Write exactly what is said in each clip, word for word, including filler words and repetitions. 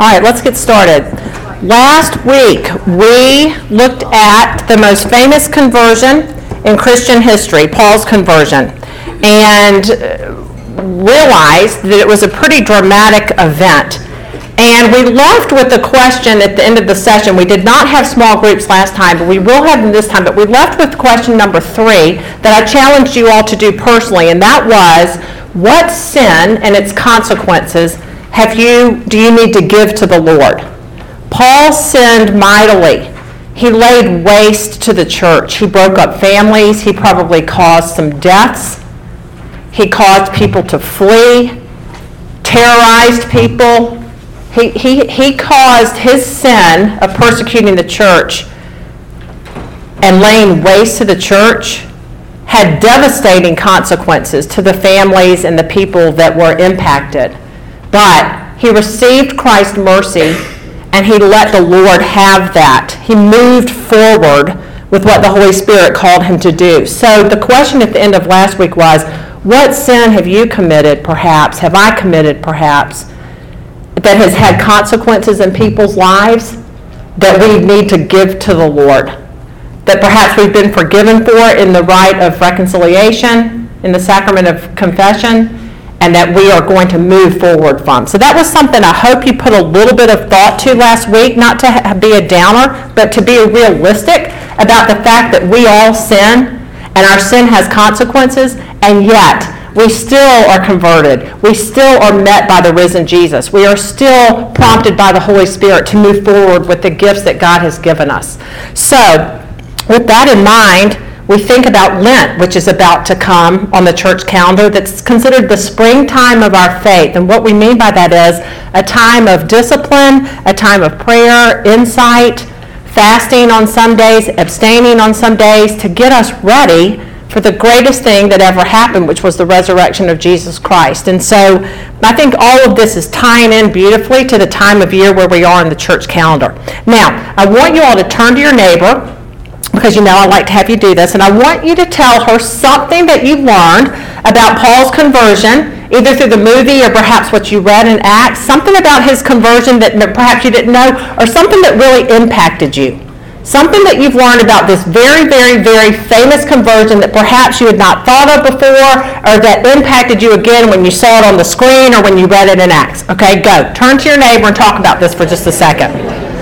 All right, let's get started. Last week, we looked at the most famous conversion in Christian history, Paul's conversion, and realized that it was a pretty dramatic event. And we left with the question at the end of the session. We did not have small groups last time, but we will have them this time. But we left with question number three that I challenged you all to do personally, and that was, what sin and its consequences have you, do you need to give to the Lord? Paul sinned mightily. He laid waste to the church. He broke up families. He probably caused some deaths. He caused people to flee, terrorized people. He, he, he caused his sin of persecuting the church and laying waste to the church had devastating consequences to the families and the people that were impacted. But he received Christ's mercy, and he let the Lord have that. He moved forward with what the Holy Spirit called him to do. So the question at the end of last week was, what sin have you committed, perhaps, have I committed, perhaps, that has had consequences in people's lives that we need to give to the Lord? That perhaps we've been forgiven for in the rite of reconciliation, in the sacrament of confession, and that we are going to move forward from. So that was something I hope you put a little bit of thought to last week, not to be a downer, but to be realistic about the fact that we all sin, and our sin has consequences, and yet we still are converted. We still are met by the risen Jesus. We are still prompted by the Holy Spirit to move forward with the gifts that God has given us. So, with that in mind, we think about Lent, which is about to come on the church calendar, that's considered the springtime of our faith. And what we mean by that is a time of discipline, a time of prayer, insight, fasting on some days, abstaining on some days, to get us ready for the greatest thing that ever happened, which was the resurrection of Jesus Christ. And so I think all of this is tying in beautifully to the time of year where we are in the church calendar. Now, I want you all to turn to your neighbor, because you know I like to have you do this, and I want you to tell her something that you learned about Paul's conversion, either through the movie or perhaps what you read in Acts, something about his conversion that perhaps you didn't know, or something that really impacted you. Something that you've learned about this very, very, very famous conversion that perhaps you had not thought of before, or that impacted you again when you saw it on the screen or when you read it in Acts. Okay, go. Turn to your neighbor and talk about this for just a second.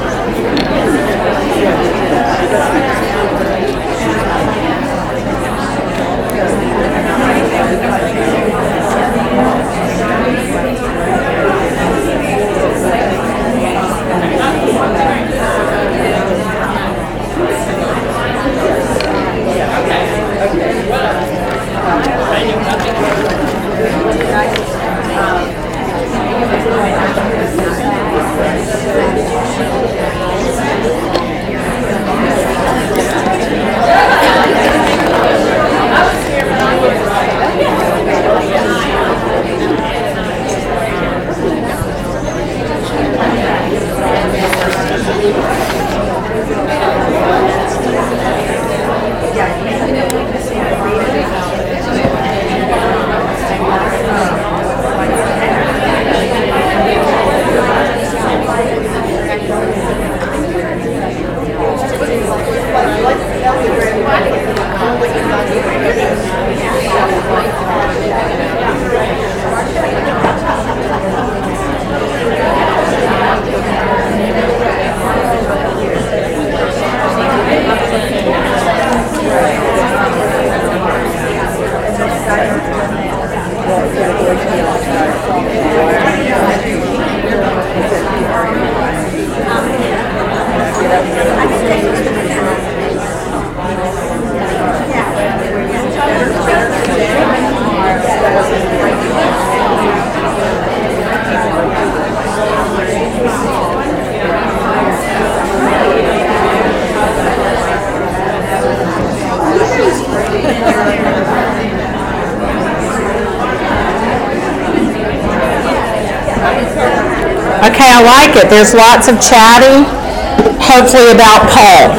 Okay, I like it. There's lots of chatting, hopefully about Paul.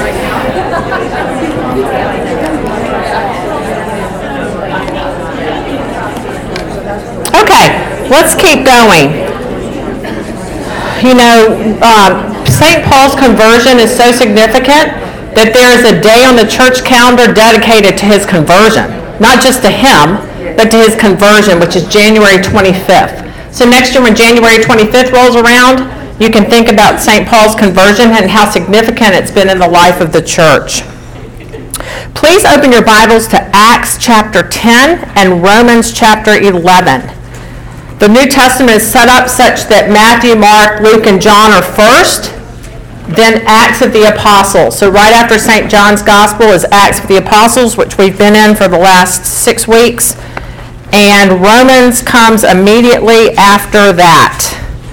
Okay, let's keep going. You know, um, Saint Paul's conversion is so significant that there is a day on the church calendar dedicated to his conversion. Not just to him, but to his conversion, which is January twenty-fifth. So next year when January twenty-fifth rolls around, you can think about Saint Paul's conversion and how significant it's been in the life of the church. Please open your Bibles to Acts chapter ten and Romans chapter eleven. The New Testament is set up such that Matthew, Mark, Luke, and John are first, then Acts of the Apostles. So right after Saint John's Gospel is Acts of the Apostles, which we've been in for the last six weeks. And Romans comes immediately after that.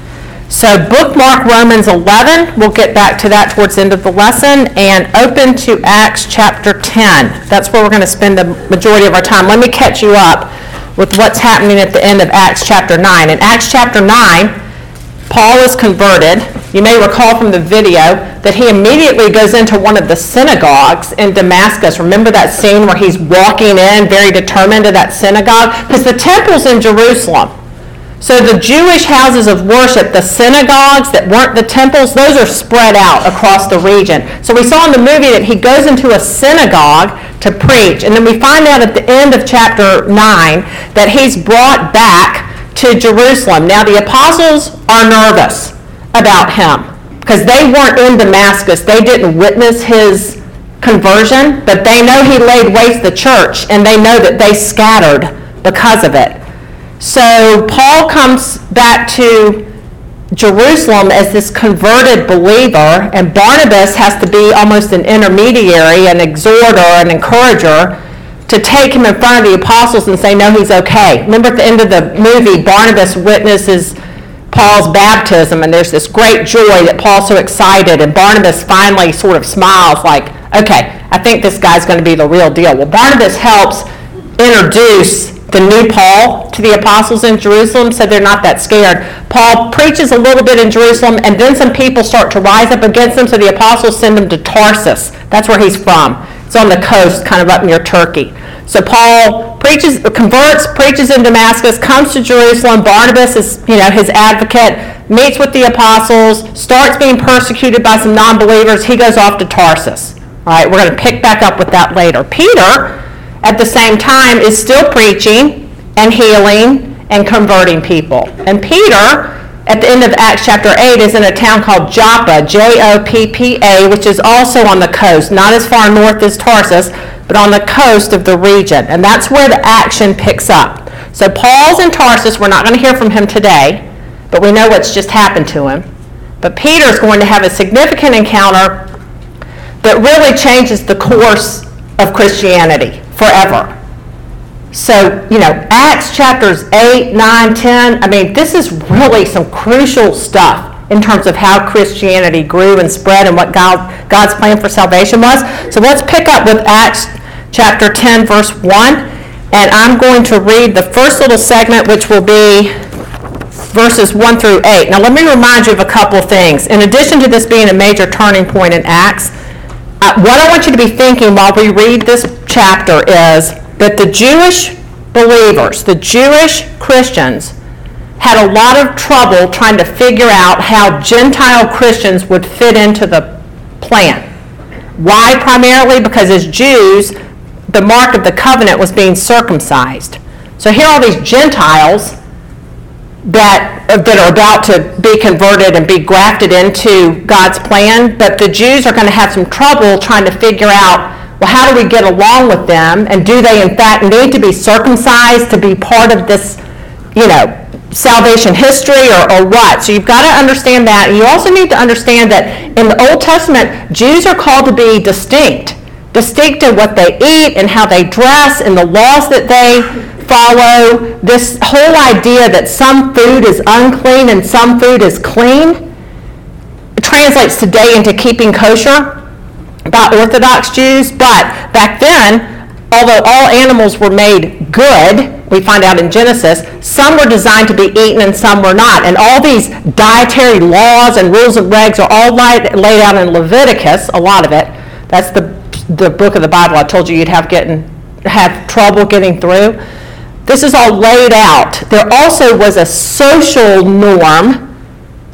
So bookmark Romans eleven. We'll get back to that towards the end of the lesson. And open to Acts chapter ten. That's where we're going to spend the majority of our time. Let me catch you up with what's happening at the end of Acts chapter nine. In Acts chapter nine, Paul is converted. You may recall from the video that he immediately goes into one of the synagogues in Damascus. Remember that scene where he's walking in very determined to that synagogue? Because the temple's in Jerusalem. So the Jewish houses of worship, the synagogues that weren't the temples, those are spread out across the region. So we saw in the movie that he goes into a synagogue to preach. And then we find out at the end of chapter nine that he's brought back to Jerusalem. Now the apostles are nervous about him because they weren't in Damascus. They didn't witness his conversion, but they know he laid waste the church, and they know that they scattered because of it. So Paul comes back to Jerusalem as this converted believer, and Barnabas has to be almost an intermediary, an exhorter, an encourager, to take him in front of the apostles and say, no, he's okay. Remember at the end of the movie, Barnabas witnesses Paul's baptism, and there's this great joy that Paul's so excited, and Barnabas finally sort of smiles like, okay, I think this guy's going to be the real deal. Well, Barnabas helps introduce the new Paul to the apostles in Jerusalem, so they're not that scared. Paul preaches a little bit in Jerusalem, and then some people start to rise up against him, so the apostles send him to Tarsus. That's where he's from. It's on the coast, kind of up near Turkey. So Paul preaches, converts, preaches in Damascus, comes to Jerusalem. Barnabas is, you know, his advocate, meets with the apostles, starts being persecuted by some non-believers. He goes off to Tarsus. All right, we're going to pick back up with that later. Peter, at the same time, is still preaching and healing and converting people. And Peter, at the end of Acts chapter eight, is in a town called Joppa, J O P P A, which is also on the coast, not as far north as Tarsus, but on the coast of the region. And that's where the action picks up. So Paul's in Tarsus. We're not going to hear from him today, but we know what's just happened to him. But Peter's going to have a significant encounter that really changes the course of Christianity forever. So, you know, Acts chapters eight, nine, ten, I mean, this is really some crucial stuff in terms of how Christianity grew and spread and what God, God's plan for salvation was. So let's pick up with Acts chapter ten, verse one, and I'm going to read the first little segment, which will be verses one through eight. Now, let me remind you of a couple of things. In addition to this being a major turning point in Acts, uh, what I want you to be thinking while we read this chapter is that the Jewish believers, the Jewish Christians, had a lot of trouble trying to figure out how Gentile Christians would fit into the plan. Why? Primarily because as Jews, the mark of the covenant was being circumcised. So here are these Gentiles that, that are about to be converted and be grafted into God's plan, but the Jews are going to have some trouble trying to figure out, well, how do we get along with them, and do they in fact need to be circumcised to be part of this, you know, salvation history, or, or what? So you've got to understand that. And you also need to understand that in the Old Testament, Jews are called to be distinct. Distinct in what they eat and how they dress and the laws that they follow. This whole idea that some food is unclean and some food is clean translates today into keeping kosher by Orthodox Jews. But back then, although all animals were made good, we find out in Genesis, some were designed to be eaten and some were not. And all these dietary laws and rules and regs are all laid, laid out in Leviticus, a lot of it. That's the, the book of the Bible I told you you'd have, getting, have trouble getting through. This is all laid out. There also was a social norm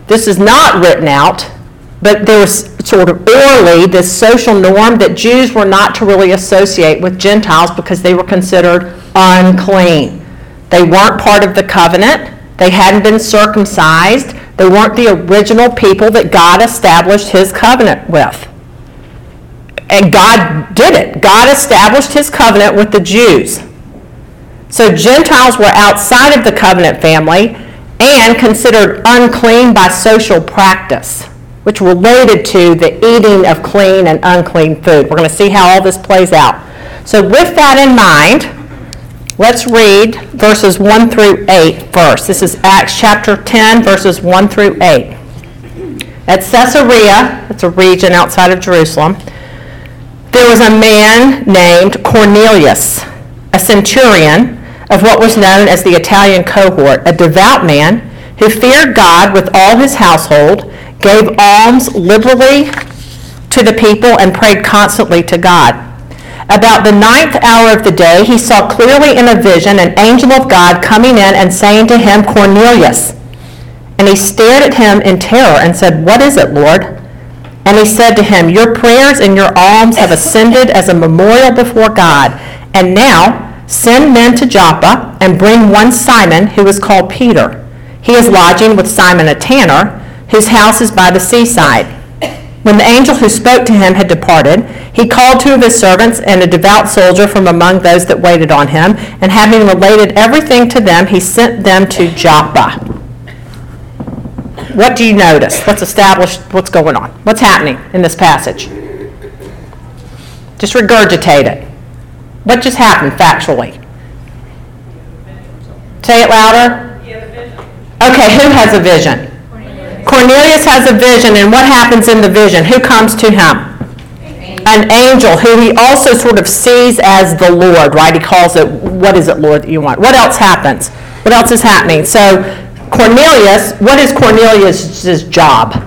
this is not written out, but there was sort of orally this social norm that Jews were not to really associate with Gentiles because they were considered unclean. They weren't part of the covenant. They hadn't been circumcised. They weren't the original people that God established his covenant with. And God did it. God established his covenant with the Jews. So Gentiles were outside of the covenant family and considered unclean by social practice, which related to the eating of clean and unclean food. We're going to see how all this plays out. So with that in mind, let's read verses one through eight first. This is Acts chapter ten, verses one through eight. At Caesarea, it's a region outside of Jerusalem, there was a man named Cornelius, a centurion of what was known as the Italian cohort, a devout man who feared God with all his household, gave alms liberally to the people, and prayed constantly to God. About the ninth hour of the day, he saw clearly in a vision an angel of God coming in and saying to him, Cornelius. And he stared at him in terror and said, What is it, Lord? And he said to him, Your prayers and your alms have ascended as a memorial before God. And now send men to Joppa and bring one Simon, who is called Peter. He is lodging with Simon a tanner, whose house is by the seaside. When the angel who spoke to him had departed, he called two of his servants and a devout soldier from among those that waited on him, and having related everything to them, he sent them to Joppa. What do you notice? Let's establish what's going on. What's happening in this passage? Just regurgitate it. What just happened factually? Say it louder. Okay, who has a vision? Cornelius. Cornelius has a vision, and what happens in the vision? Who comes to him? An angel, who he also sort of sees as the Lord, right? He calls it, what is it, Lord, that you want? What else happens? What else is happening? So Cornelius, what is Cornelius' job?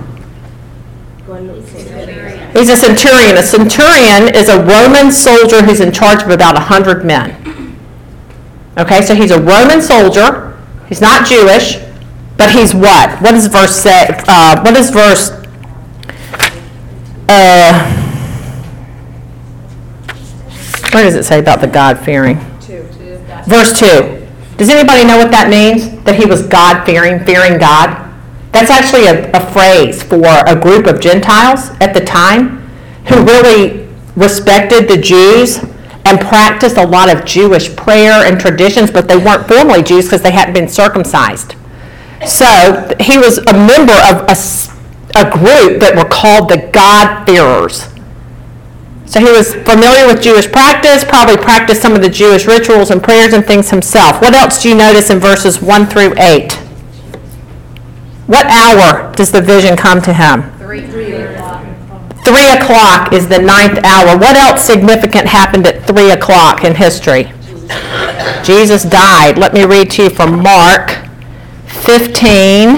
He's a centurion. A centurion is a Roman soldier who's in charge of about one hundred men. Okay, so he's a Roman soldier. He's not Jewish, but he's what? What does verse say? Uh, what does verse... Uh, what does it say about the God-fearing? Two. Verse two. Does anybody know what that means? That he was God-fearing, fearing God? That's actually a, a phrase for a group of Gentiles at the time who really respected the Jews and practiced a lot of Jewish prayer and traditions, but they weren't formally Jews because they hadn't been circumcised. So he was a member of a, a group that were called the God-fearers. So he was familiar with Jewish practice, probably practiced some of the Jewish rituals and prayers and things himself. What else do you notice in verses one through eight? What hour does the vision come to him? Three, three o'clock. Three o'clock is the ninth hour. What else significant happened at three o'clock in history? Jesus died. Let me read to you from Mark fifteen,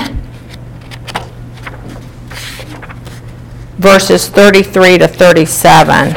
verses thirty-three to thirty-seven.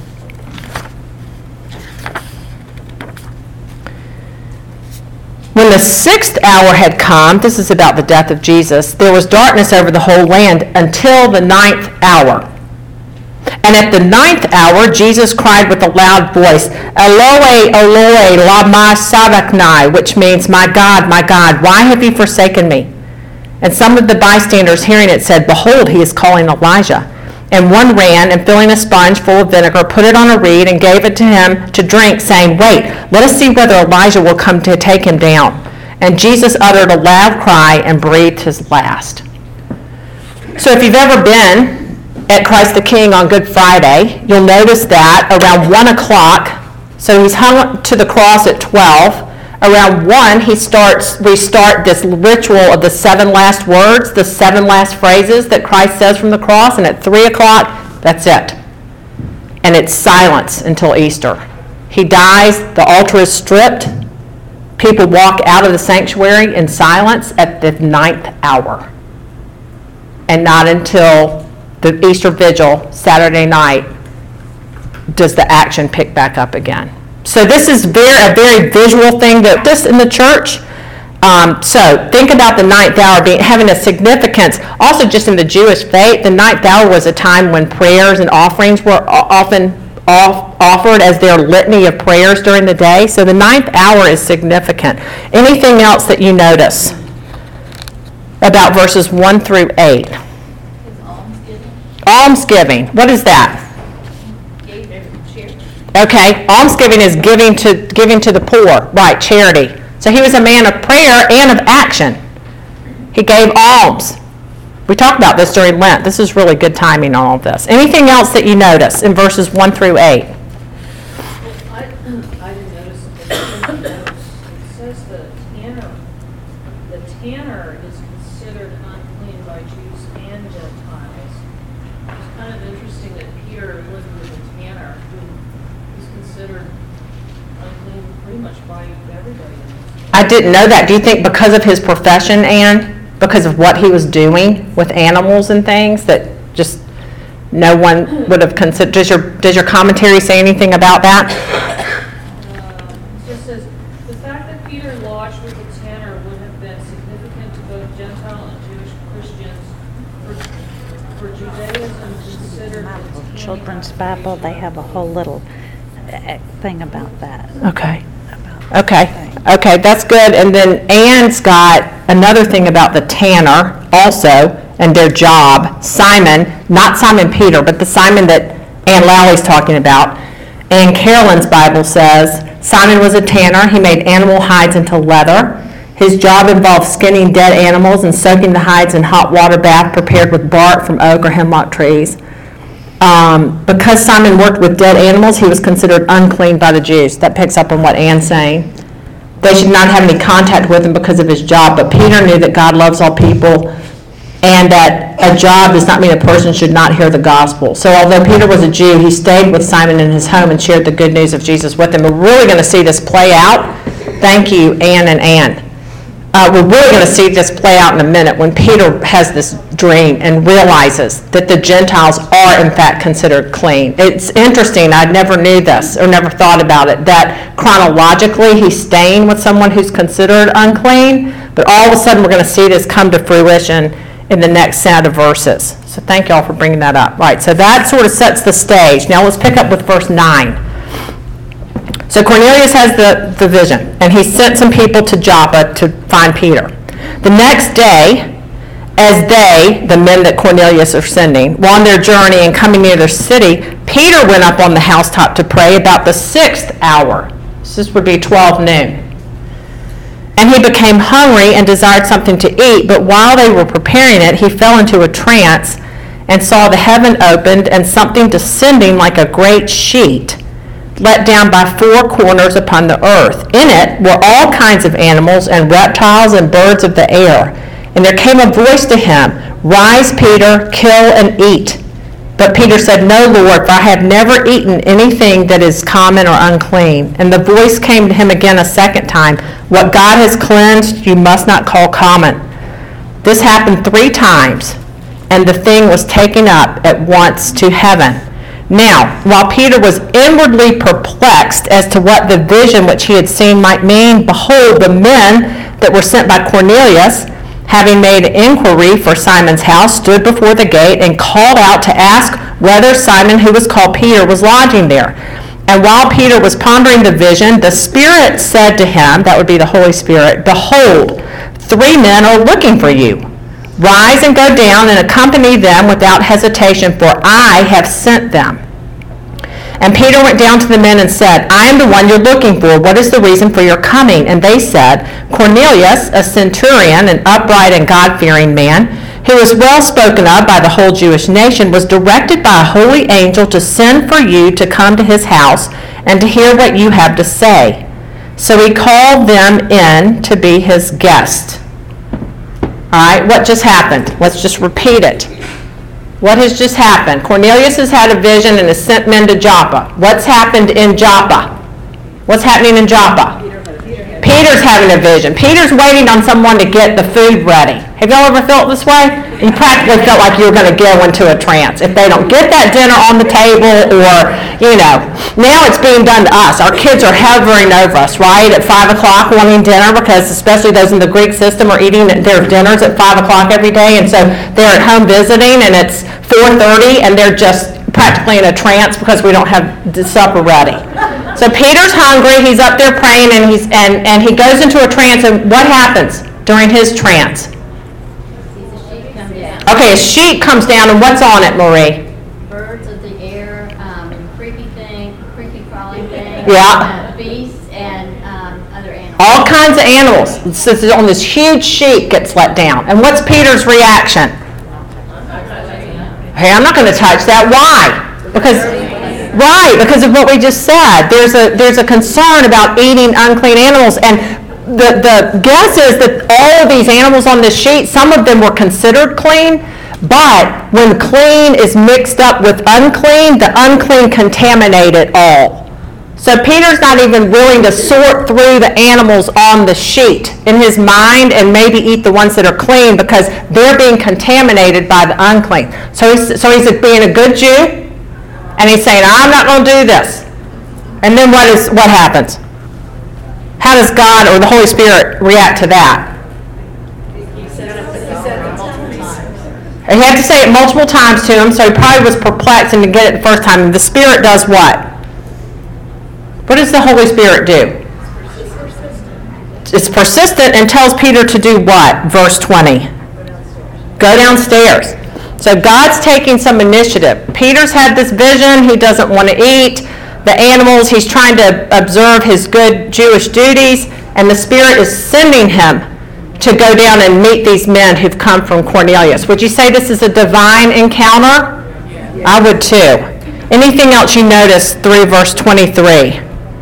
When the sixth hour had come, this is about the death of Jesus, there was darkness over the whole land until the ninth hour. And at the ninth hour, Jesus cried with a loud voice, Eloi, Eloi, lama sabachthani, which means, My God, my God, why have you forsaken me? And some of the bystanders hearing it said, Behold, he is calling Elijah. And one ran, and filling a sponge full of vinegar, put it on a reed and gave it to him to drink, saying, Wait, let us see whether Elijah will come to take him down. And Jesus uttered a loud cry and breathed his last. So if you've ever been at Christ the King on Good Friday, you'll notice that around one o'clock, so he's hung to the cross at twelve, around one, he starts, we start this ritual of the seven last words, the seven last phrases that Christ says from the cross, and at three o'clock, that's it. And it's silence until Easter. He dies, the altar is stripped, people walk out of the sanctuary in silence at the ninth hour. And not until the Easter Vigil, Saturday night, does the action pick back up again. So this is very, a very visual thing that this in the church, Um, so think about the ninth hour being having a significance. Also, just in the Jewish faith, the ninth hour was a time when prayers and offerings were often off, offered as their litany of prayers during the day. So the ninth hour is significant. Anything else that you notice about verses one through eight? Almsgiving. Almsgiving. What is that? Okay, almsgiving is giving to giving to the poor, right? Charity. So he was a man of prayer and of action. He gave alms. We talked about this during Lent. This is really good timing on all of this. Anything else that you notice in verses one through eight? Well, I, I didn't notice it, but in the notes, it says the tanner, the tanner is considered unclean by Jews and Gentiles. It's kind of interesting that Peter lived with a tanner who is considered unclean pretty much by everybody. I didn't know that. Do you think because of his profession, Anne? Because of what he was doing with animals and things, that just no one would have considered? Does your, does your commentary say anything about that? Uh, it just says, the fact that Peter lodged with a tanner would have been significant to both Gentile and Jewish Christians. For, for Judaism considered the Children's Bible, they have a whole little uh, thing about that. Okay. Okay. Okay, that's good. And then Anne's got another thing about the tanner also and their job. Simon, not Simon Peter, but the Simon that Anne Lowley's talking about. And Carolyn's Bible says Simon was a tanner. He made animal hides into leather. His job involved skinning dead animals and soaking the hides in hot water bath prepared with bark from oak or hemlock trees. Um, because Simon worked with dead animals, he was considered unclean by the Jews. That picks up on what Anne's saying. They should not have any contact with him because of his job, but Peter knew that God loves all people and that a job does not mean a person should not hear the gospel. So although Peter was a Jew, he stayed with Simon in his home and shared the good news of Jesus with him. We're really going to see this play out. Thank you, Anne and Anne. Uh, we're really going to see this play out in a minute when Peter has this dream and realizes that the Gentiles are in fact considered clean. It's interesting, I never knew this or never thought about it, that chronologically he's staying with someone who's considered unclean, but all of a sudden we're going to see this come to fruition in the next set of verses. So thank you all for bringing that up. Right, so that sort of sets the stage. Now let's pick up with verse nine. So Cornelius has the, the vision, and he sent some people to Joppa to find Peter. The next day, as they, the men that Cornelius are sending, were on their journey and coming near their city, Peter went up on the housetop to pray about the sixth hour. So this would be twelve noon. And he became hungry and desired something to eat, but while they were preparing it, he fell into a trance and saw the heaven opened and something descending like a great sheet, let down by four corners upon the earth. In it were all kinds of animals and reptiles and birds of the air. And there came a voice to him, "Rise, Peter, kill and eat." But Peter said, "No, Lord, for I have never eaten anything that is common or unclean." And the voice came to him again a second time, "What God has cleansed, you must not call common." This happened three times, and the thing was taken up at once to heaven. Now, while Peter was inwardly perplexed as to what the vision which he had seen might mean, behold, the men that were sent by Cornelius, having made inquiry for Simon's house, stood before the gate and called out to ask whether Simon, who was called Peter, was lodging there. And while Peter was pondering the vision, the Spirit said to him, that would be the Holy Spirit, "Behold, three men are looking for you. Rise and go down and accompany them without hesitation, for I have sent them." And Peter went down to the men and said, "I am the one you're looking for. What is the reason for your coming?" And they said, "Cornelius, a centurion, an upright and God-fearing man, who was well spoken of by the whole Jewish nation, was directed by a holy angel to send for you to come to his house and to hear what you have to say." So he called them in to be his guest. All right, what just happened? Let's just repeat it. What has just happened? Cornelius has had a vision and has sent men to Joppa. What's happened in Joppa? What's happening in Joppa? Peter's having a vision. Peter's waiting on someone to get the food ready. Have y'all ever felt this way? You practically felt like you were going to go into a trance if they don't get that dinner on the table, or, you know. Now it's being done to us. Our kids are hovering over us, right, at five o'clock wanting dinner, because especially those in the Greek system are eating their dinners at five o'clock every day, and so they're at home visiting, and it's four thirty, and they're just practically in a trance because we don't have the supper ready. So Peter's hungry. He's up there praying, and he's and, and he goes into a trance, and what happens during his trance? Okay, a sheep comes down, and what's on it, Marie? Birds of the air, um, creepy thing, creepy crawling thing. Yeah. Uh, beasts and um, other animals. All kinds of animals. This is on this huge sheep gets let down. And what's Peter's reaction? Hey, I'm not going to touch that. Why? Because, right, because of what we just said. There's a there's a concern about eating unclean animals, and the the guess is that all of these animals on this sheet, some of them were considered clean, but when clean is mixed up with unclean, the unclean contaminate it all. So Peter's not even willing to sort through the animals on the sheet in his mind and maybe eat the ones that are clean, because they're being contaminated by the unclean. So he's, so he's being a good Jew, and he's saying, I'm not going to do this. And then what is what happens? How does God or the Holy Spirit react to that? He said it multiple times. He had to say it multiple times to him, so he probably was perplexed and didn't get it the first time. And the Spirit does what? What does the Holy Spirit do? It's persistent and tells Peter to do what? Verse twenty. Go downstairs. So God's taking some initiative. Peter's had this vision. He doesn't want to eat the animals. He's trying to observe his good Jewish duties, and the Spirit is sending him to go down and meet these men who've come from Cornelius. Would you say this is a divine encounter? Yeah. I would too. Anything else you notice through verse twenty-three?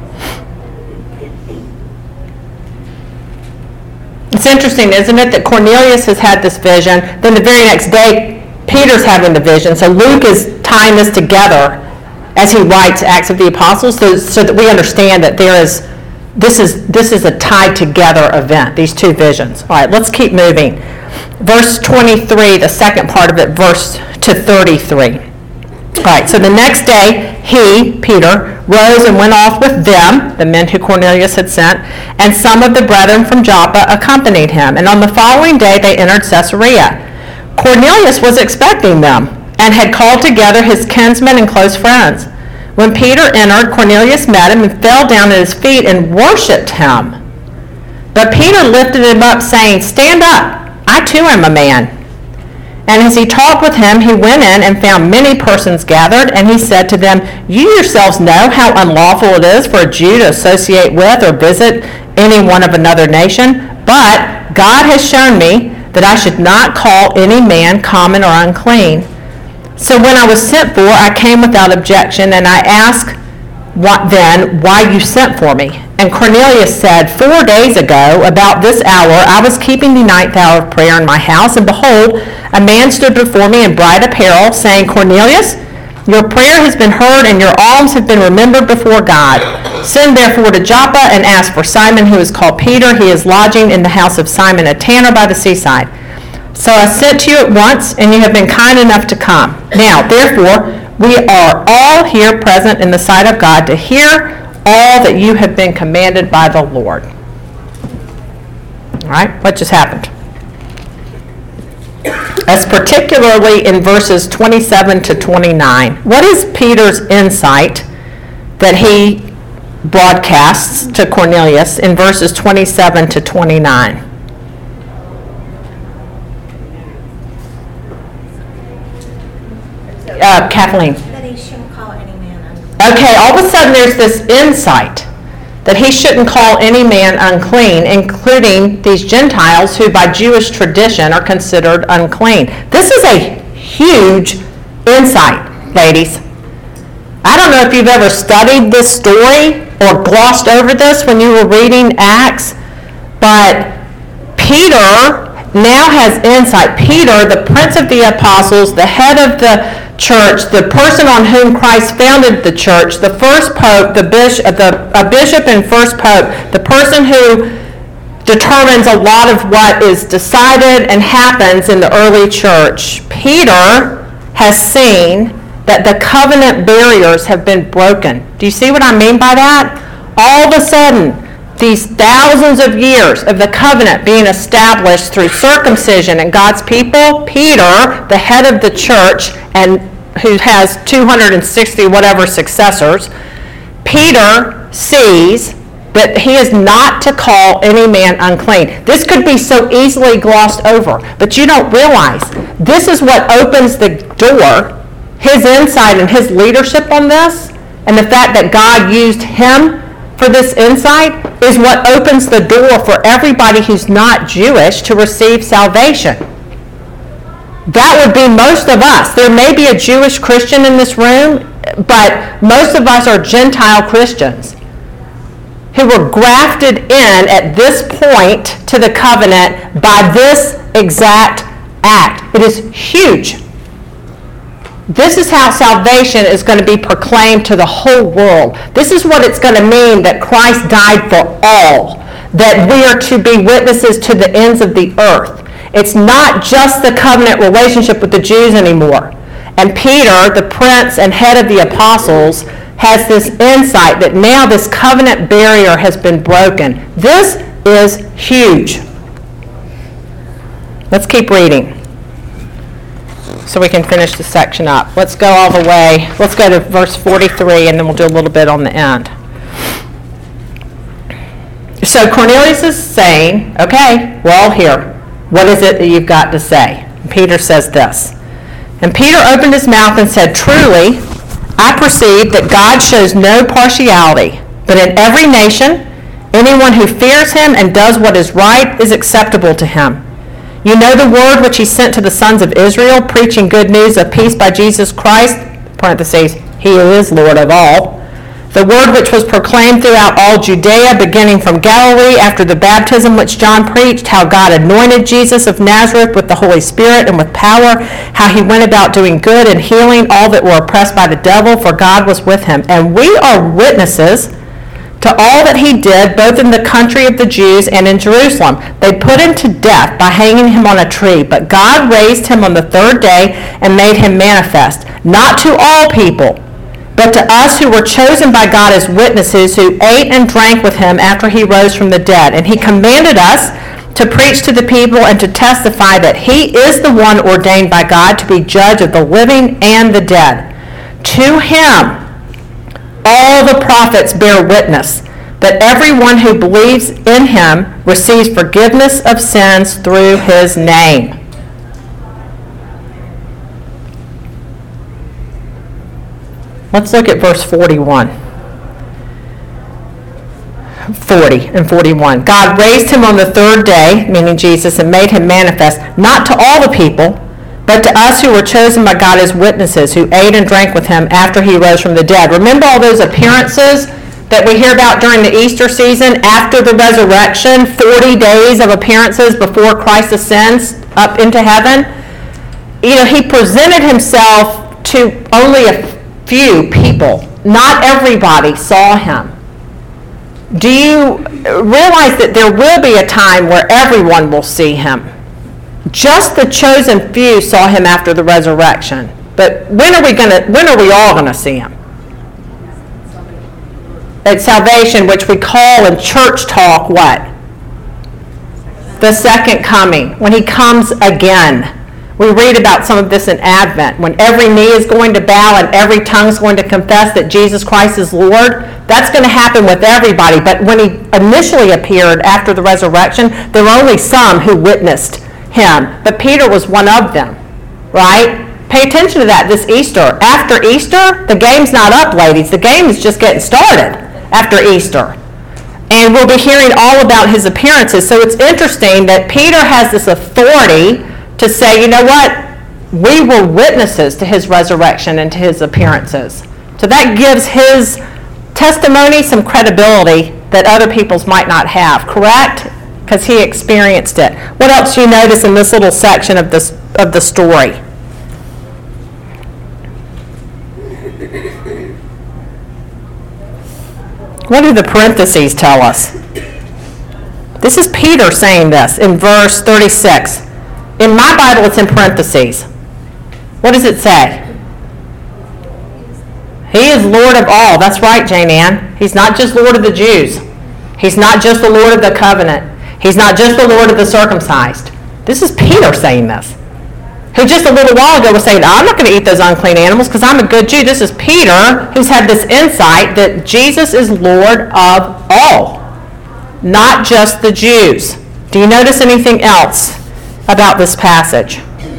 It's interesting, isn't it, that Cornelius has had this vision, then the very next day Peter's having the vision. So Luke is tying this together as he writes Acts of the Apostles, so, so that we understand that there is this is this is a tied together event, these two visions. All right, let's keep moving. Verse twenty-three, the second part of it, verse to thirty-three. All right, so the next day, he, Peter, rose and went off with them, the men who Cornelius had sent, and some of the brethren from Joppa accompanied him. And on the following day, they entered Caesarea. Cornelius was expecting them and had called together his kinsmen and close friends. When Peter entered, Cornelius met him and fell down at his feet and worshipped him. But Peter lifted him up, saying, Stand up, I too am a man. And as he talked with him, he went in and found many persons gathered, and he said to them, You yourselves know how unlawful it is for a Jew to associate with or visit any one of another nation, but God has shown me that I should not call any man common or unclean. So when I was sent for, I came without objection, and I asked what then why you sent for me. And Cornelius said, Four days ago, about this hour, I was keeping the ninth hour of prayer in my house, and behold, a man stood before me in bright apparel, saying, Cornelius, your prayer has been heard, and your alms have been remembered before God. Send therefore to Joppa and ask for Simon, who is called Peter. He is lodging in the house of Simon a tanner by the seaside. So I sent to you at once, and you have been kind enough to come. Now, therefore, we are all here present in the sight of God to hear all that you have been commanded by the Lord. All right, what just happened? As particularly in verses twenty-seven to twenty-nine. What is Peter's insight that he broadcasts to Cornelius in verses twenty-seven to twenty-nine? Uh, Kathleen. That he shouldn't call any man unclean. Okay, all of a sudden there's this insight that he shouldn't call any man unclean, including these Gentiles who by Jewish tradition are considered unclean. This is a huge insight, ladies. I don't know if you've ever studied this story or glossed over this when you were reading Acts, but Peter now has insight. Peter, the prince of the apostles, the head of the church, the person on whom Christ founded the church, the first pope, the bishop, the a bishop and first pope, the person who determines a lot of what is decided and happens in the early church. Peter has seen that the covenant barriers have been broken. Do you see what I mean by that? All of a sudden, these thousands of years of the covenant being established through circumcision and God's people, Peter, the head of the church, and who has two hundred sixty whatever successors, Peter sees that he is not to call any man unclean. This could be so easily glossed over, but you don't realize this is what opens the door. His insight and his leadership on this, and the fact that God used him for this insight, is what opens the door for everybody who's not Jewish to receive salvation. That would be most of us. There may be a Jewish Christian in this room, but most of us are Gentile Christians who were grafted in at this point to the covenant by this exact act. It is huge. This is how salvation is going to be proclaimed to the whole world. This is what it's going to mean that Christ died for all, that we are to be witnesses to the ends of the earth. It's not just the covenant relationship with the Jews anymore. And Peter, the prince and head of the apostles, has this insight that now this covenant barrier has been broken. This is huge. Let's keep reading so we can finish the section up. Let's go all the way. Let's go to verse forty-three, and then we'll do a little bit on the end. So Cornelius is saying, okay, we're all here. What is it that you've got to say? And Peter says this. And Peter opened his mouth and said, truly, I perceive that God shows no partiality, but in every nation, anyone who fears him and does what is right is acceptable to him. You know the word which he sent to the sons of Israel, preaching good news of peace by Jesus Christ, parentheses, he is Lord of all. The word which was proclaimed throughout all Judea, beginning from Galilee after the baptism which John preached, how God anointed Jesus of Nazareth with the Holy Spirit and with power, how he went about doing good and healing all that were oppressed by the devil, for God was with him. And we are witnesses to all that he did, both in the country of the Jews and in Jerusalem. They put him to death by hanging him on a tree, but God raised him on the third day and made him manifest, not to all people, but to us who were chosen by God as witnesses, who ate and drank with him after he rose from the dead. And he commanded us to preach to the people and to testify that he is the one ordained by God to be judge of the living and the dead. To him all the prophets bear witness that everyone who believes in him receives forgiveness of sins through his name. Let's look at verse forty-one. forty and forty-one. God raised him on the third day, meaning Jesus, and made him manifest, not to all the people, but to us who were chosen by God as witnesses, who ate and drank with him after he rose from the dead. Remember all those appearances that we hear about during the Easter season after the resurrection, forty days of appearances before Christ ascends up into heaven? You know, he presented himself to only a few people. Not everybody saw him. Do you realize that there will be a time where everyone will see him? Just the chosen few saw him after the resurrection. But when are we gonna when are we all gonna see him? At salvation, which we call in church talk what? The second coming, when he comes again. We read about some of this in Advent, when every knee is going to bow and every tongue is going to confess that Jesus Christ is Lord. That's going to happen with everybody. But when he initially appeared after the resurrection, there were only some who witnessed him. But Peter was one of them, right? Pay attention to that this Easter. After Easter, the game's not up, ladies. The game is just getting started after Easter. And we'll be hearing all about his appearances. So it's interesting that Peter has this authority to say, you know what? We were witnesses to his resurrection and to his appearances. So that gives his testimony some credibility that other people's might not have, correct? Because he experienced it. What else do you notice in this little section of this of the story? What do the parentheses tell us? This is Peter saying this in verse thirty-six. In my Bible, it's in parentheses. What does it say? He is Lord of all. That's right, Jane Ann. He's not just Lord of the Jews. He's not just the Lord of the covenant. He's not just the Lord of the circumcised. This is Peter saying this, who just a little while ago was saying, I'm not going to eat those unclean animals because I'm a good Jew. This is Peter who's had this insight that Jesus is Lord of all, not just the Jews. Do you notice anything else about this passage?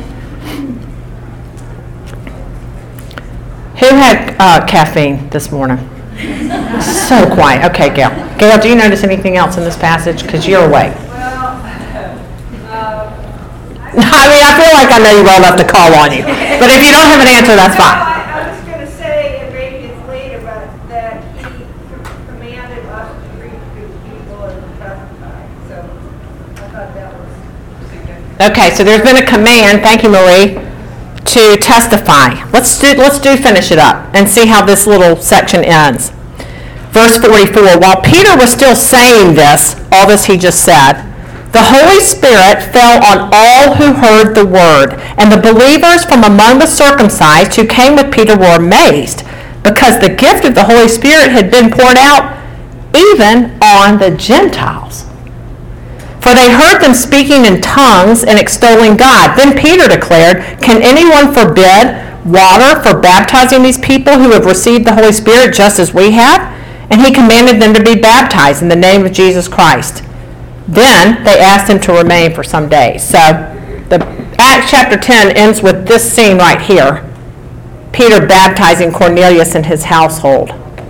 Who had uh, caffeine this morning? So quiet. Okay, Gail. Gail, do you notice anything else in this passage? Because you're awake. Well, uh, I mean, I feel like I know you well enough to call on you. But if you don't have an answer, that's No, fine. I, I was going to say, and maybe it's later, but that he commanded us to preach to people and prophesy. So I thought that was significant. Okay, so there's been a command, thank you, Marie, to testify. Let's do, let's do finish it up and see how this little section ends. Verse forty-four, while Peter was still saying this, all this he just said, the Holy Spirit fell on all who heard the word, and the believers from among the circumcised who came with Peter were amazed, because the gift of the Holy Spirit had been poured out even on the Gentiles. For they heard them speaking in tongues and extolling God. Then Peter declared, can anyone forbid water for baptizing these people who have received the Holy Spirit just as we have? And he commanded them to be baptized in the name of Jesus Christ. Then they asked him to remain for some days. So the Acts chapter ten ends with this scene right here. Peter baptizing Cornelius and his household.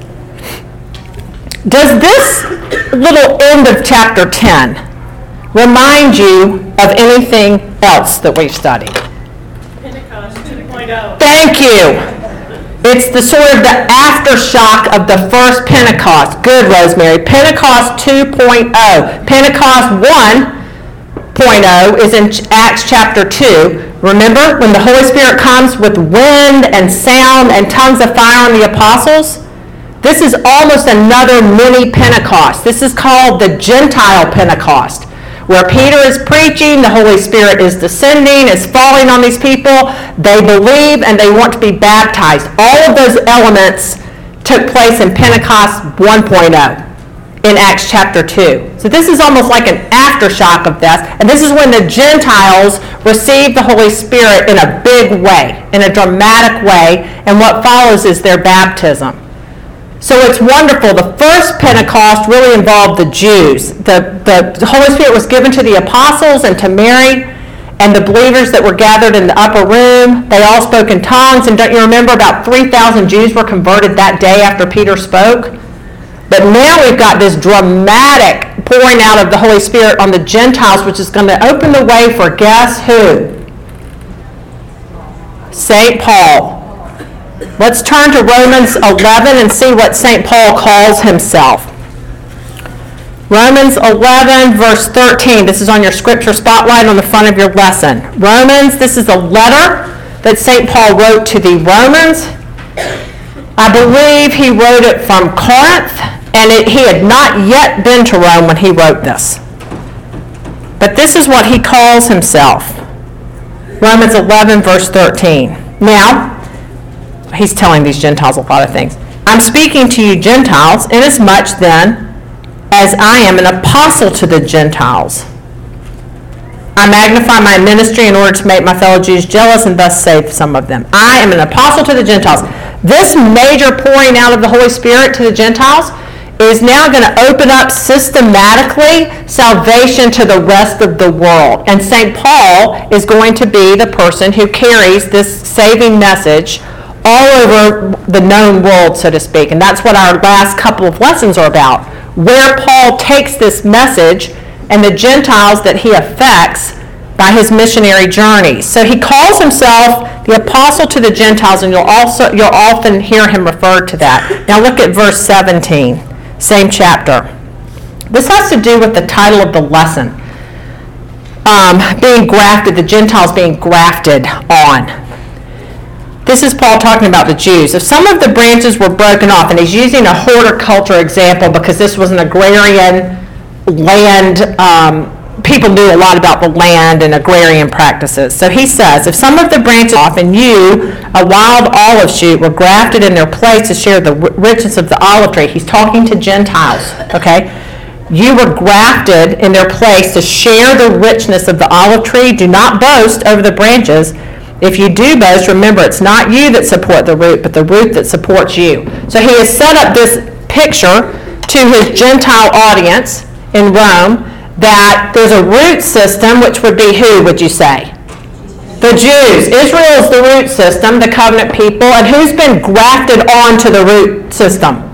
Does this little end of chapter ten remind you of anything else that we've studied? Pentecost two point oh. Thank you. It's the sort of the aftershock of the first Pentecost. Good, Rosemary. Pentecost two point oh. Pentecost one point oh is in Acts chapter two. Remember when the Holy Spirit comes with wind and sound and tongues of fire on the apostles? This is almost another mini Pentecost. This is called the Gentile Pentecost, where Peter is preaching, the Holy Spirit is descending, is falling on these people. They believe and they want to be baptized. All of those elements took place in Pentecost one point oh in Acts chapter two. So this is almost like an aftershock of this. And this is when the Gentiles receive the Holy Spirit in a big way, in a dramatic way. And what follows is their baptism. So it's wonderful. The first Pentecost really involved the Jews. The, the, the Holy Spirit was given to the apostles and to Mary and the believers that were gathered in the upper room. They all spoke in tongues. And don't you remember about three thousand Jews were converted that day after Peter spoke? But now we've got this dramatic pouring out of the Holy Spirit on the Gentiles, which is going to open the way for guess who? Saint Paul. Let's turn to Romans eleven and see what Saint Paul calls himself. Romans eleven, verse thirteen. This is on your scripture spotlight on the front of your lesson. Romans, this is a letter that Saint Paul wrote to the Romans. I believe he wrote it from Corinth, and it, he had not yet been to Rome when he wrote this. But this is what he calls himself. Romans eleven, verse thirteen. Now, he's telling these Gentiles a lot of things. I'm speaking to you Gentiles, inasmuch then as I am an apostle to the Gentiles. I magnify my ministry in order to make my fellow Jews jealous and thus save some of them. I am an apostle to the Gentiles. This major pouring out of the Holy Spirit to the Gentiles is now going to open up systematically salvation to the rest of the world. And Saint Paul is going to be the person who carries this saving message all over the known world, so to speak. And that's what our last couple of lessons are about, where Paul takes this message and the Gentiles that he affects by his missionary journeys. So he calls himself the apostle to the Gentiles, and you'll also you'll often hear him referred to that. Now look at verse seventeen, same chapter. This has to do with the title of the lesson, um, being grafted, the Gentiles being grafted on. This is Paul talking about the Jews. If some of the branches were broken off, and he's using a horticulture example because this was an agrarian land, um, people knew a lot about the land and agrarian practices. So he says, if some of the branches off and you, a wild olive shoot, were grafted in their place to share the richness of the olive tree. He's talking to Gentiles, okay? You were grafted in their place to share the richness of the olive tree. Do not boast over the branches. If you do boast, remember it's not you that support the root, but the root that supports you. So he has set up this picture to his Gentile audience in Rome that there's a root system, which would be who, would you say? The Jews. Israel is the root system, the covenant people, and who's been grafted onto the root system?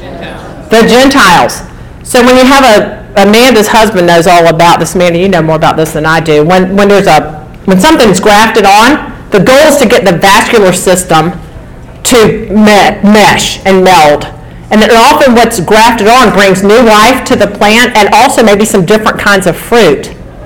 The Gentiles. So when you have a, Amanda's husband knows all about this. Amanda, you know more about this than I do. When when there's a when something's grafted on, the goal is to get the vascular system to me- mesh and meld. And then often what's grafted on brings new life to the plant and also maybe some different kinds of fruit.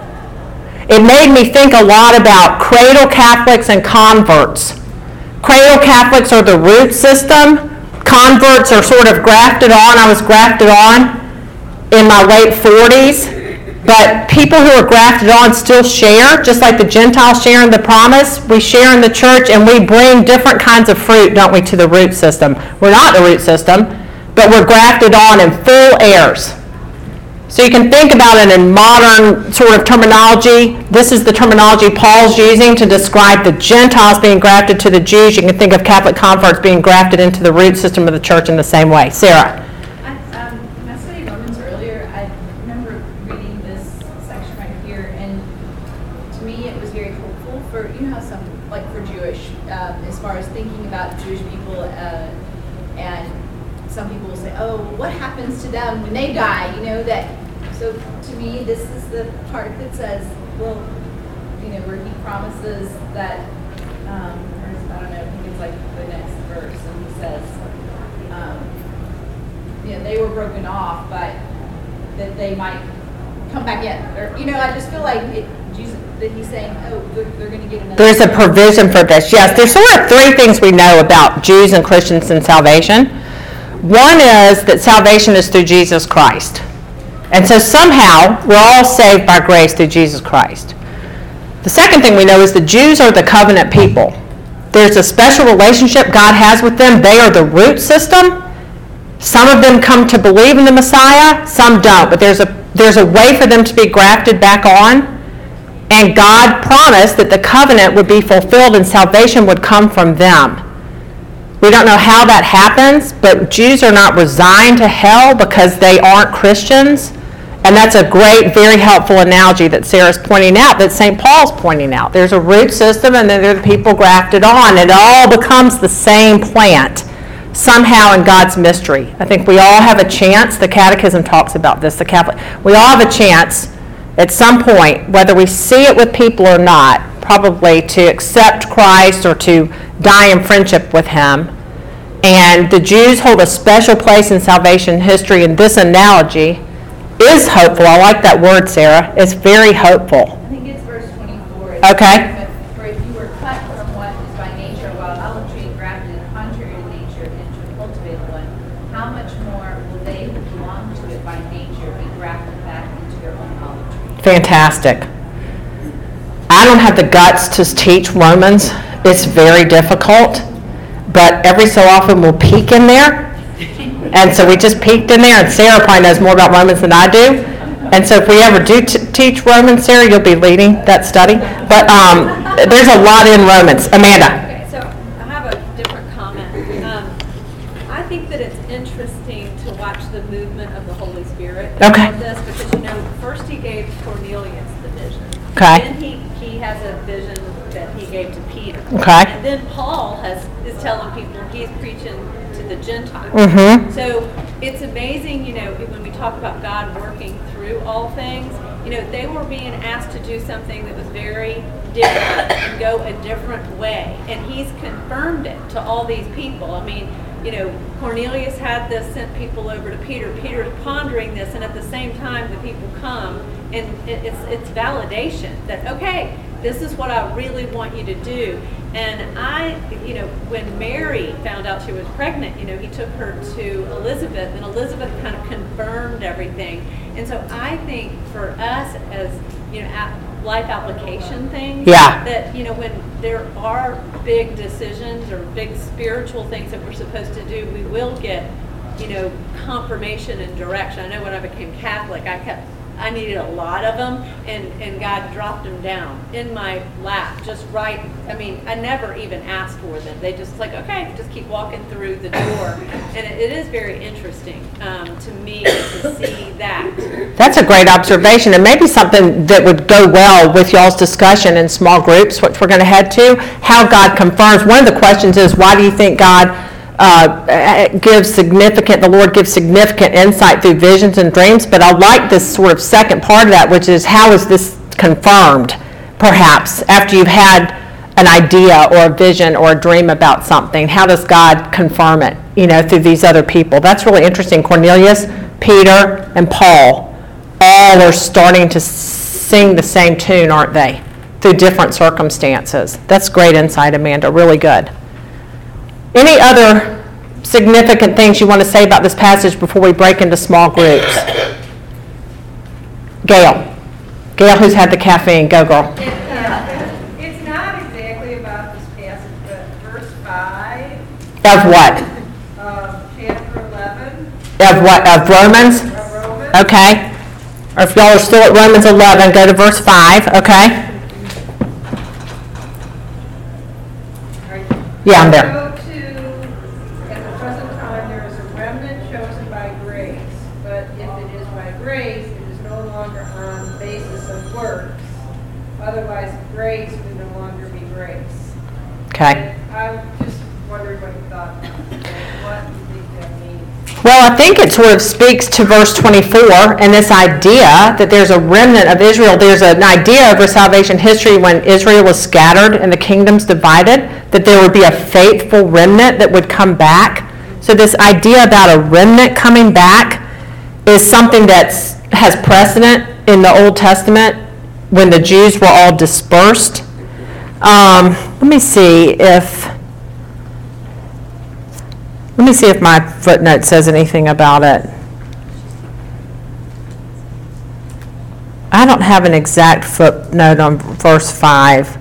It made me think a lot about cradle Catholics and converts. Cradle Catholics are the root system. Converts are sort of grafted on. I was grafted on in my late forties. But people who are grafted on still share, just like the Gentiles share in the promise. We share in the church and we bring different kinds of fruit, don't we, to the root system. We're not the root system, but we're grafted on and full heirs. So you can think about it in modern sort of terminology. This is the terminology Paul's using to describe the Gentiles being grafted to the Jews. You can think of Catholic converts being grafted into the root system of the church in the same way. Sarah. I, um, when I was studying Romans earlier, I remember reading this section right here, and to me it was very hopeful for, you know how some, like for Jewish, um, as far as thinking about Jewish people, uh, and some people will say, oh, what happens to them when they die? You know, that, so to me, this is the part that says, well, you know, where he promises that, um, or I don't know, I think it's like the next verse, and he says, um, you know, they were broken off, but that they might come back in. Or, you know, I just feel like it, Jesus, that he's saying, oh, they're, they're going to get another. There's a provision for this. Yes, there's sort of three things we know about Jews and Christians and salvation. One is that salvation is through Jesus Christ. And so somehow we're all saved by grace through Jesus Christ. The second thing we know is the Jews are the covenant people. There's a special relationship God has with them. They are the root system. Some of them come to believe in the Messiah, some don't. But there's a, there's a way for them to be grafted back on. And God promised that the covenant would be fulfilled and salvation would come from them. We don't know how that happens, but Jews are not resigned to hell because they aren't Christians. And that's a great, very helpful analogy that Sarah's pointing out, that Saint Paul's pointing out. There's a root system and then there are the people grafted on. It all becomes the same plant somehow in God's mystery. I think we all have a chance. The Catechism talks about this, the Catholic. We all have a chance at some point, whether we see it with people or not, probably to accept Christ or to die in friendship with him. And the Jews hold a special place in salvation history, and this analogy is hopeful. I like that word, Sarah. It's very hopeful. I think it's verse twenty-four. Okay. For if you were cut from what is by nature a wild olive tree, grafted contrary to nature into a cultivated one, how much more will they who belong to it by nature be grafted back into their own olive tree? Fantastic. I don't have the guts to teach Romans. It's very difficult, but every so often we'll peek in there. And so we just peeked in there, and Sarah probably knows more about Romans than I do. And so if we ever do t- teach Romans, Sarah, you'll be leading that study. But um, there's a lot in Romans. Amanda. Okay, so I have a different comment. Um, I think that it's interesting to watch the movement of the Holy Spirit in Okay. all of this, because, you know, first he gave Cornelius the vision. Okay. Then he, he has a vision that he gave to Peter. Okay. And then Paul has is telling people he's preaching to the Gentiles. Mm-hmm. So it's amazing, you know, when we talk about God working through all things, you know, they were being asked to do something that was very different and go a different way. And he's confirmed it to all these people. I mean, you know, Cornelius had this, sent people over to Peter. Peter's pondering this, and at the same time, the people come, and it- it's it's validation that, okay, this is what I really want you to do. And I, you know, when Mary found out she was pregnant, you know, he took her to Elizabeth, and Elizabeth kind of confirmed everything. And so I think for us as, you know, at life application things, Yeah. that, you know, when there are big decisions or big spiritual things that we're supposed to do, we will get, you know, confirmation and direction. I know when I became Catholic, I kept, I needed a lot of them, and, and God dropped them down in my lap, just right. I mean, I never even asked for them. They just like, okay, just keep walking through the door. And it, it is very interesting um, to me to see that. That's a great observation, and maybe something that would go well with y'all's discussion in small groups, which we're going to head to, how God confirms. One of the questions is, why do you think God uh, gives significant, the Lord gives significant insight through visions and dreams? But I like this sort of second part of that, which is, how is this confirmed, perhaps, after you've had an idea or a vision or a dream about something? How does God confirm it, you know, through these other people? That's really interesting. Cornelius, Peter, and Paul all are starting to sing the same tune, aren't they? Through different circumstances. That's great insight, Amanda. Really good. Any other significant things you want to say about this passage before we break into small groups? Gail. Gail, who's had the caffeine. Go, girl. It, uh, it's not exactly about this passage, but verse five Of what? of chapter eleven Of what? Of Romans? of Romans. Okay. Or if y'all are still at Romans eleven, go to verse five. Okay. Yeah, I'm there. Go to, at the present time, there is a remnant chosen by grace, but if it is by grace, it is no longer on the basis of works. Otherwise, grace would no longer be grace. Okay. And I just wondered what you thought about that. What do you think that means? Well, I think it sort of speaks to verse twenty-four and this idea that there's a remnant of Israel. There's an idea over salvation history when Israel was scattered and the kingdoms divided, that there would be a faithful remnant that would come back. So this idea about a remnant coming back is something that has precedent in the Old Testament when the Jews were all dispersed. Um, let me see if... Let me see if my footnote says anything about it. I don't have an exact footnote on verse five.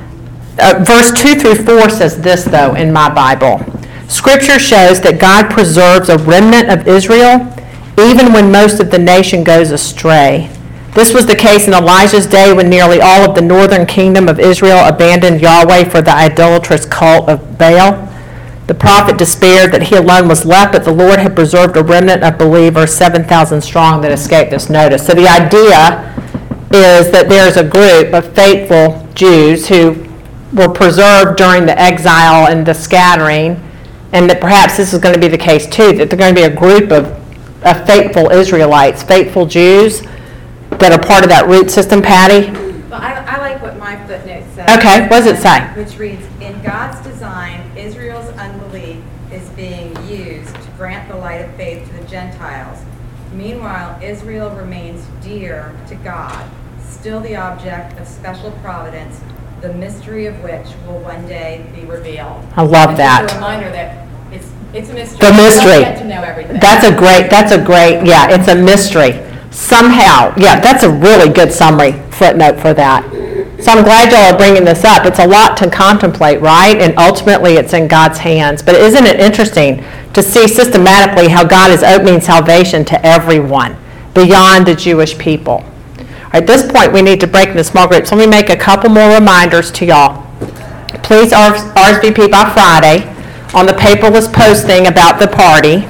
Uh, verse two through four says this, though, in my Bible. Scripture shows that God preserves a remnant of Israel even when most of the nation goes astray. This was the case in Elijah's day when nearly all of the northern kingdom of Israel abandoned Yahweh for the idolatrous cult of Baal. The prophet despaired that he alone was left, but the Lord had preserved a remnant of believers, seven thousand strong, that escaped this notice. So the idea is that there's a group of faithful Jews who were preserved during the exile and the scattering, and that perhaps this is going to be the case too, that they're going to be a group of, of faithful Israelites, faithful Jews that are part of that root system. Patty? Well, I, I like what my footnote says. Okay, what does it say? Which reads, in God's design, Israel's unbelief is being used to grant the light of faith to the Gentiles. Meanwhile, Israel remains dear to God, still the object of special providence, the mystery of which will one day be revealed. I love And that. just a reminder that it's, it's a mystery. The mystery. We don't get to know everything. That's a great, that's a great, yeah, it's a mystery. Somehow, yeah, that's a really good summary footnote for that. So I'm glad y'all are bringing this up. It's a lot to contemplate, right? And ultimately, it's in God's hands. But isn't it interesting to see systematically how God is opening salvation to everyone beyond the Jewish people? All right, at this point, we need to break into small groups. Let me make a couple more reminders to y'all. Please R S V P by Friday on the paperless posting about the party.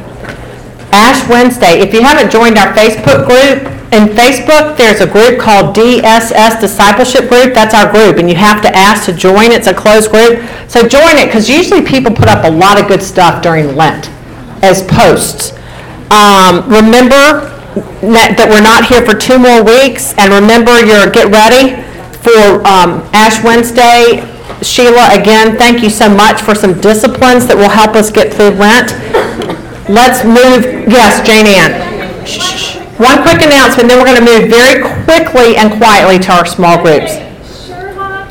Ash Wednesday, if you haven't joined our Facebook group, in Facebook, there's a group called D S S Discipleship Group. That's our group, and you have to ask to join. It's a closed group. So join it, because usually people put up a lot of good stuff during Lent as posts. Um, remember that we're not here for two more weeks, and remember, you're get ready for um, Ash Wednesday. Sheila, again, thank you so much for some disciplines that will help us get through Lent. Let's move. Yes, Jane Ann. Shh. One quick announcement, then we're going to move very quickly and quietly to our small groups. Sherlock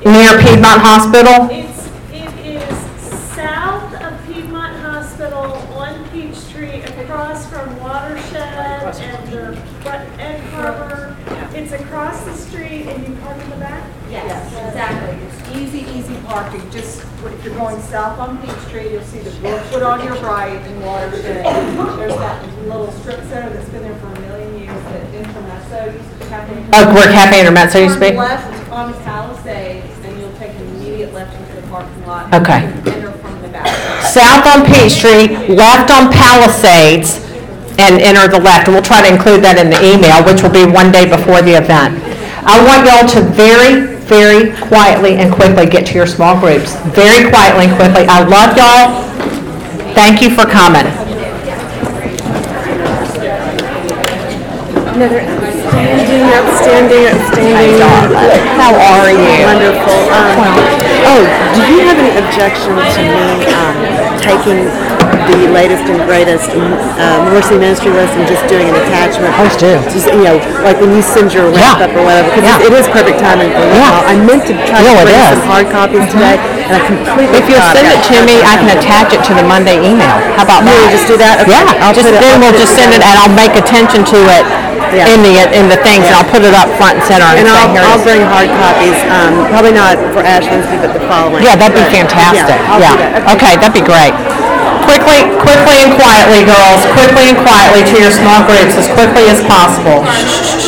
Near Piedmont Hospital? It's, it is south of Piedmont Hospital on Peachtree, across from Watershed and the Button Egg Harbor. It's across the street and you park in the back? Yes, exactly. It's easy, easy parking. Just if you're going south on Peachtree, you'll see the Brookwood on your right and Watershed. There's that little strip center that's been there for a million years that Intermezzo used to have. Oh, where Cafe Intermezzo used to be? Turn left on Palisades and you'll take an immediate left into the parking lot. Okay. And you can enter from the back. South on Peachtree, left on Palisades, and enter the left. And we'll try to include that in the email, which will be one day before the event. I want y'all to very, very quietly and quickly get to your small groups. Very quietly and quickly. I love y'all. Thank you for coming. Outstanding, outstanding, outstanding. How are you? Wonderful. Um, oh, do you have any objection to me um, taking the latest and greatest uh, Mercy Ministry list and just doing an attachment? I do. Just, you know, like when you send your wrap Yeah. up or whatever, because Yeah. it is perfect timing for me. Yeah. I meant to try No, to it bring is. some hard copies today, and I completely If you'll forgot send it about to me, I can attach it to the Monday email. How about that? Really, just do that? Okay. Yeah, I'll just, put it- then I'll we'll put it just send it, together. and I'll make attention to it Yeah. in the, in the things, and I'll put it up front and center. And say, I'll, here it I'll is. bring hard copies, um, probably not for Ash Wednesday, but the following. Yeah, that'd be But, fantastic. Yeah, I'll do Yeah. that. Okay, that'd be great. Quickly, quickly and quietly, girls, quickly and quietly to your small groups, as quickly as possible. Shh, shh, shh.